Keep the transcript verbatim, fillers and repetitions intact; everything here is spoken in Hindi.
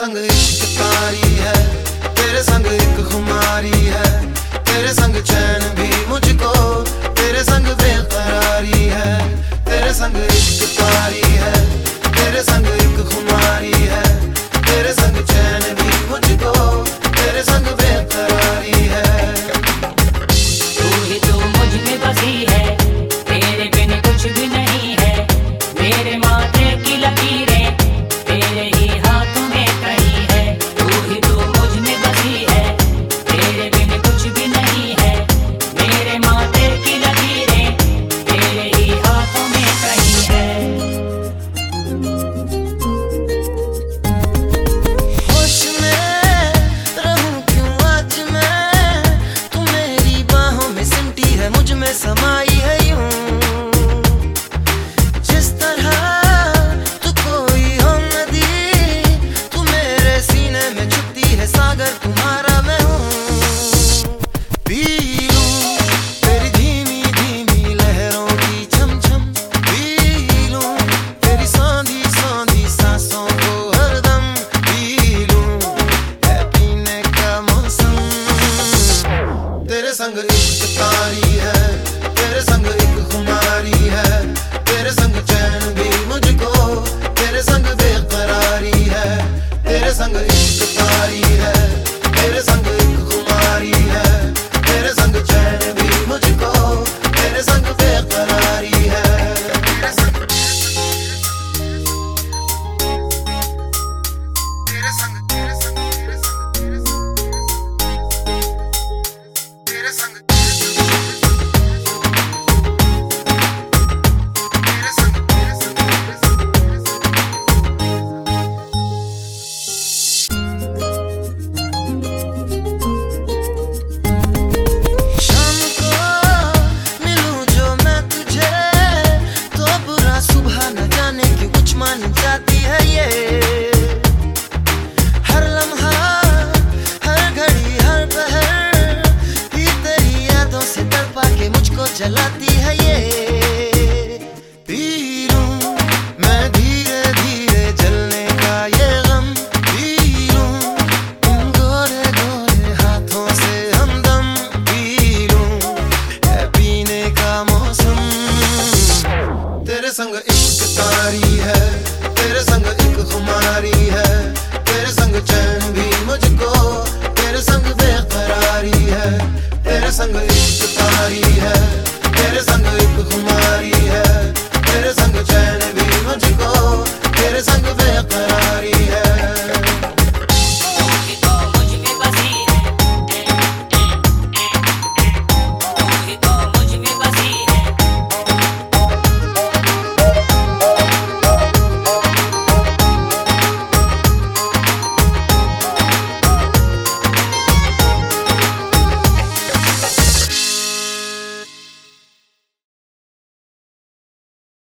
संग इश्क तारी है, तेरे संग एक खुमारी है, तेरे संग चैन भी मुझको, तेरे संग बेकरारी है। तेरे संग इश्क तारी है, तेरे संग एक खुमारी है, तेरे संग चैन भी मुझको, तेरे संग बेकरारी है। तू ही तो मुझ में बसी है, तेरे बिन कुछ भी नहीं है। मेरे माथे की लकीरें तेरे ही हाथों में कहीं है। तू ही तो मुझ में बसी है, तेरे बिन कुछ भी नहीं है। मेरे माथे की लकीरें तेरे ही हाथों में कहीं है। होश में रहूं क्यों आज मैं, तू मेरी बाहों में सिमटी है, मुझ में समाई है यूं। जिस तरह तू कोई हो नदी, तू मेरे सीने में छुपती है, सागर तुम्हारा मैं हूँ। पी लूं तेरी धीमी धीमी लहरों की छम छम, पी लूं तेरी सांधी सांधी सांसों को हरदम, पी लूं है पीने का मौसम। तेरे संग इश्क तारी है, तेरे संग एक खुमारी है, तेरे संग चैन भी मुझको, तेरे संग बेकरारी है। तेरे संग इश्क तारी है, तेरे संग एक खुमारी है, तेरे संग चैन भी मुझको, तेरे संग बेकरारी है। तेरे संग तेरे संग तेरे संग तेरे संग तेरे संग शाम को मिलूं जो मैं तुझे, तो बुरा सुबह न जाने क्यों कुछ मान जाती है ये। हर लम्हा हर घड़ी हर पहर ही तेरी यादों से तड़पा के मुझको जलाती